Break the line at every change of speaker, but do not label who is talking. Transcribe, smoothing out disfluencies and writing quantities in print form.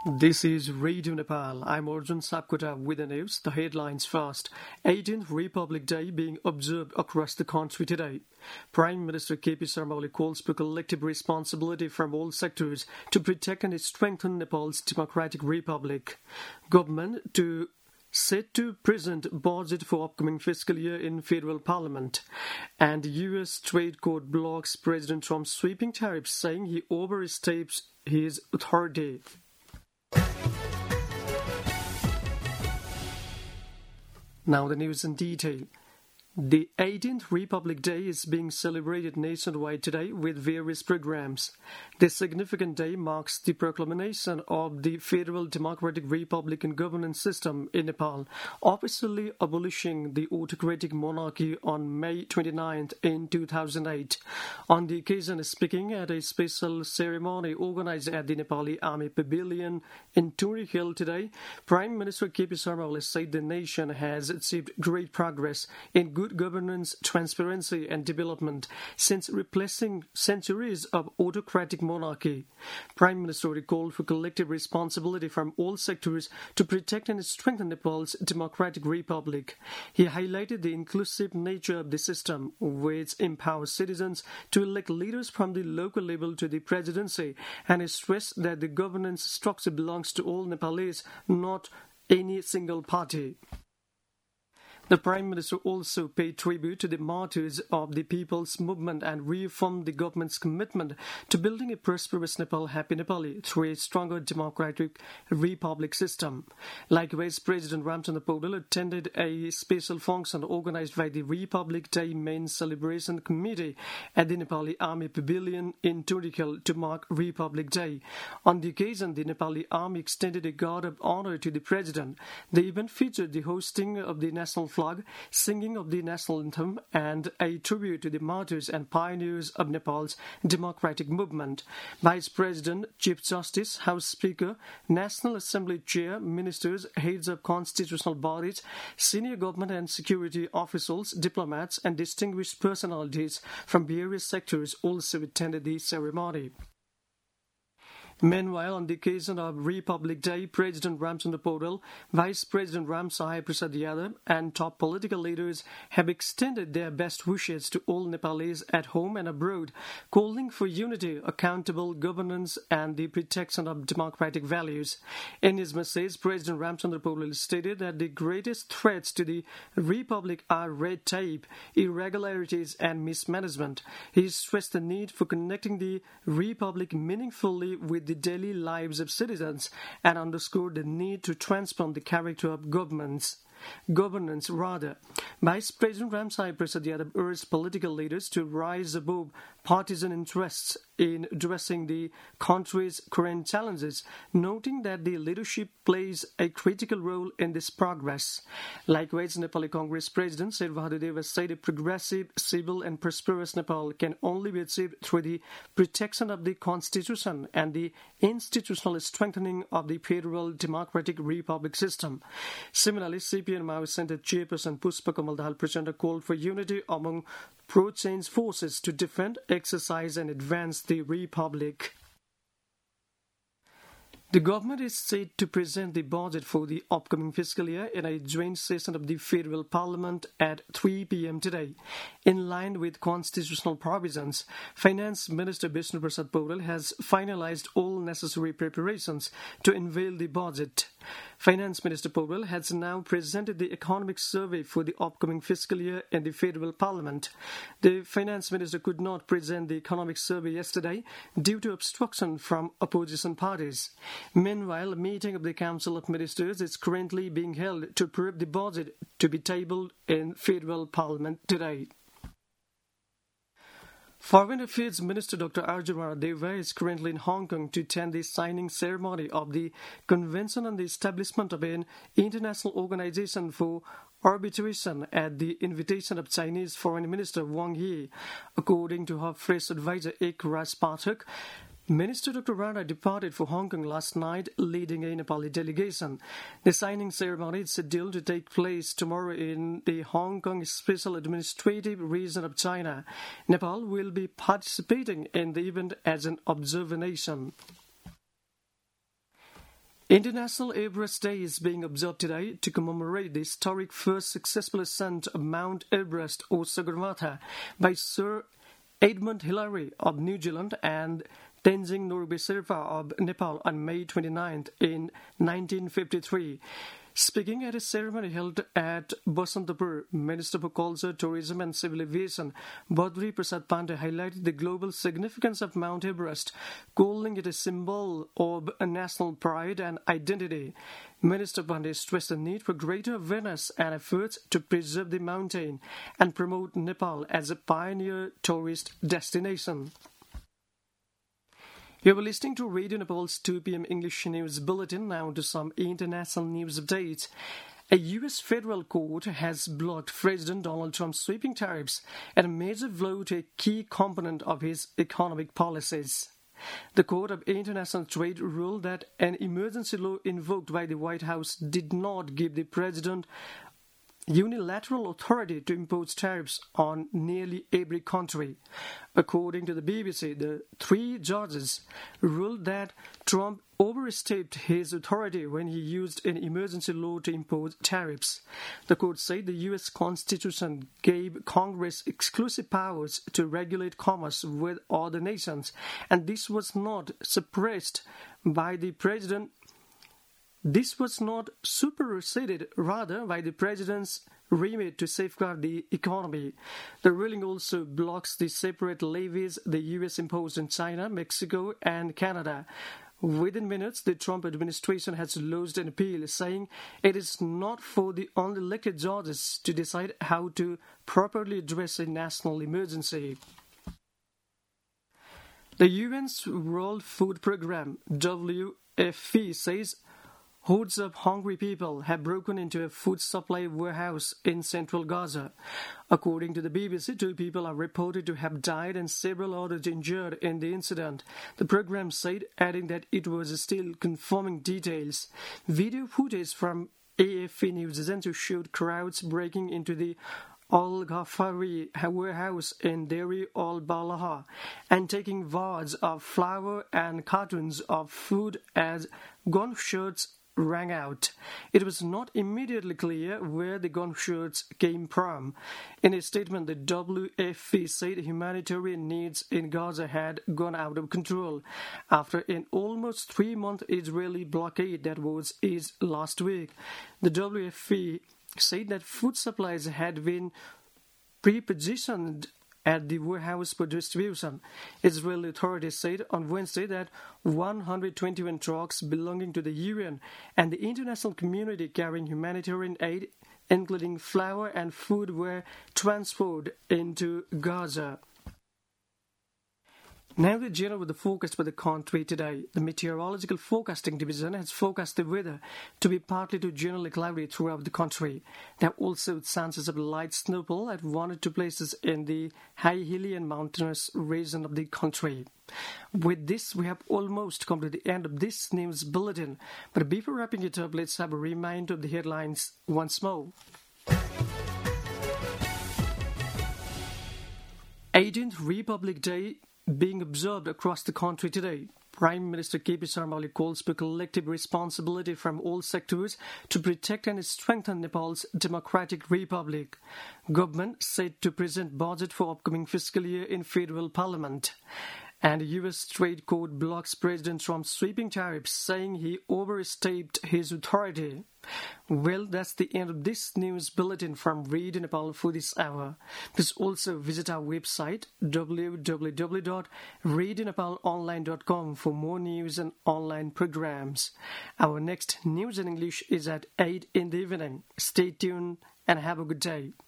This is Radio Nepal. I'm Arjun Sapkota with the news. The headlines first. 18th Republic Day being observed across the country today. Prime Minister KP Sharma Oli calls for collective responsibility from all sectors to protect and strengthen Nepal's democratic republic. Government set to present budget for upcoming fiscal year in federal parliament. And U.S. Trade Court blocks President Trump's sweeping tariffs, saying he oversteps his authority. Now the news in detail. The 18th Republic Day is being celebrated nationwide today with various programs. This significant day marks the proclamation of the Federal Democratic Republican governance system in Nepal, officially abolishing the autocratic monarchy on May 29th in 2008. On the occasion, speaking at a special ceremony organized at the Nepali Army Pavilion in Turi Hill today, Prime Minister KP Sharma Oli said the nation has achieved great progress in good governance, transparency and development since replacing centuries of autocratic monarchy. Prime Minister called for collective responsibility from all sectors to protect and strengthen Nepal's democratic republic. He highlighted the inclusive nature of the system, which empowers citizens to elect leaders from the local level to the presidency, and stressed that the governance structure belongs to all Nepalese, not any single party. The Prime Minister also paid tribute to the martyrs of the People's Movement and reaffirmed the government's commitment to building a prosperous Nepal, happy Nepali, through a stronger democratic republic system. Likewise, President Ramchandra Paudel attended a special function organized by the Republic Day Main Celebration Committee at the Nepali Army Pavilion in Turikal to mark Republic Day. On the occasion, the Nepali Army extended a guard of honor to the President. The event featured the hosting of the national flag, singing of the national anthem, and a tribute to the martyrs and pioneers of Nepal's democratic movement. Vice President, Chief Justice, House Speaker, National Assembly Chair, ministers, heads of constitutional bodies, senior government and security officials, diplomats, and distinguished personalities from various sectors also attended the ceremony. Meanwhile, on the occasion of Republic Day, President Ramchandra Paudel, Vice President Ram Sahai Prasad Yadav, and top political leaders have extended their best wishes to all Nepalese at home and abroad, calling for unity, accountable governance, and the protection of democratic values. In his message, President Ramchandra Paudel stated that the greatest threats to the Republic are red tape, irregularities, and mismanagement. He stressed the need for connecting the Republic meaningfully with the daily lives of citizens and underscored the need to transform the character of governance. Vice President Ram Sahai Prasad Yadav urged political leaders to rise above partisan interests in addressing the country's current challenges, noting that the leadership plays a critical role in this progress. Likewise, Nepali Congress President Sher Bahadur Deva said a progressive, civil and prosperous Nepal can only be achieved through the protection of the Constitution and the institutional strengthening of the Federal Democratic Republic system. Similarly, CPN Maoist Center Chairperson Puspa Kamal Dahal Prachanda called for unity among pro-change forces to defend, exercise and advance the Republic. The government is set to present the budget for the upcoming fiscal year in a joint session of the Federal Parliament at 3 p.m. today. In line with constitutional provisions, Finance Minister Bishnu Prasad Paudel has finalized all necessary preparations to unveil the budget. Finance Minister Paudel has now presented the economic survey for the upcoming fiscal year in the Federal Parliament. The Finance Minister could not present the economic survey yesterday due to obstruction from opposition parties. Meanwhile, a meeting of the Council of Ministers is currently being held to approve the budget to be tabled in Federal Parliament today. Foreign Affairs Minister Dr. Arjun Rana Deva is currently in Hong Kong to attend the signing ceremony of the Convention on the Establishment of an International Organization for Arbitration at the invitation of Chinese Foreign Minister Wang Yi. According to her press advisor Ek Raj Pathak, Minister Dr. Rana departed for Hong Kong last night, leading a Nepali delegation. The signing ceremony is scheduled to take place tomorrow in the Hong Kong Special Administrative Region of China. Nepal will be participating in the event as an observer nation. International Everest Day is being observed today to commemorate the historic first successful ascent of Mount Everest or Sagarmatha by Sir Edmund Hillary of New Zealand and Tenzing Norgay Sherpa of Nepal on May 29th in 1953. Speaking at a ceremony held at Basantapur, Minister for Culture, Tourism and Civil Aviation Badri Prasad Pandey highlighted the global significance of Mount Everest, calling it a symbol of national pride and identity. Minister Pandey stressed the need for greater awareness and efforts to preserve the mountain and promote Nepal as a pioneer tourist destination. You are listening to Radio Nepal's 2 p.m. English News Bulletin. Now to some international news updates. A U.S. federal court has blocked President Donald Trump's sweeping tariffs at a major blow to a key component of his economic policies. The Court of International Trade ruled that an emergency law invoked by the White House did not give the president unilateral authority to impose tariffs on nearly every country. According to the BBC, the 3 judges ruled that Trump overstepped his authority when he used an emergency law to impose tariffs. The court said the U.S. Constitution gave Congress exclusive powers to regulate commerce with other nations, and this was not suppressed by the president. This was not superseded, rather, by the president's remit to safeguard the economy. The ruling also blocks the separate levies the U.S. imposed on China, Mexico, and Canada. Within minutes, the Trump administration has lodged an appeal saying it is not for the unelected judges to decide how to properly address a national emergency. The UN's World Food Programme, WFP, says hordes of hungry people have broken into a food supply warehouse in central Gaza. According to the BBC, 2 people are reported to have died and several others injured in the incident. The program said, adding that it was still confirming details. Video footage from AFP News agency showed crowds breaking into the Al-Ghafari warehouse in Deir al-Balaha and taking wads of flour and cartons of food as gunshots rang out. It was not immediately clear where the gunshots came from. In a statement, the WFP said humanitarian needs in Gaza had gone out of control after an almost 3-month Israeli blockade that was eased last week. The WFP said that food supplies had been pre-positioned at the warehouse for distribution. Israeli authorities said on Wednesday that 121 trucks belonging to the UN and the international community carrying humanitarian aid, including flour and food, were transferred into Gaza. Now the general weather forecast for the country today. The Meteorological Forecasting Division has forecast the weather to be partly to generally cloudy throughout the country. There are also chances of light snowfall at 1 or 2 places in the high hilly and mountainous region of the country. With this, we have almost come to the end of this news bulletin. But before wrapping it up, let's have a reminder of the headlines once more. 18th Republic Day being observed across the country today. Prime Minister K.P. Sharma Oli calls for collective responsibility from all sectors to protect and strengthen Nepal's democratic republic. Government set to present budget for upcoming fiscal year in federal parliament. And U.S. Trade Court blocks President Trump's sweeping tariffs, saying he overstepped his authority. Well, that's the end of this news bulletin from Radio Nepal for this hour. Please also visit our website www.radionepalonline.com for more news and online programs. Our next news in English is at 8 in the evening. Stay tuned and have a good day.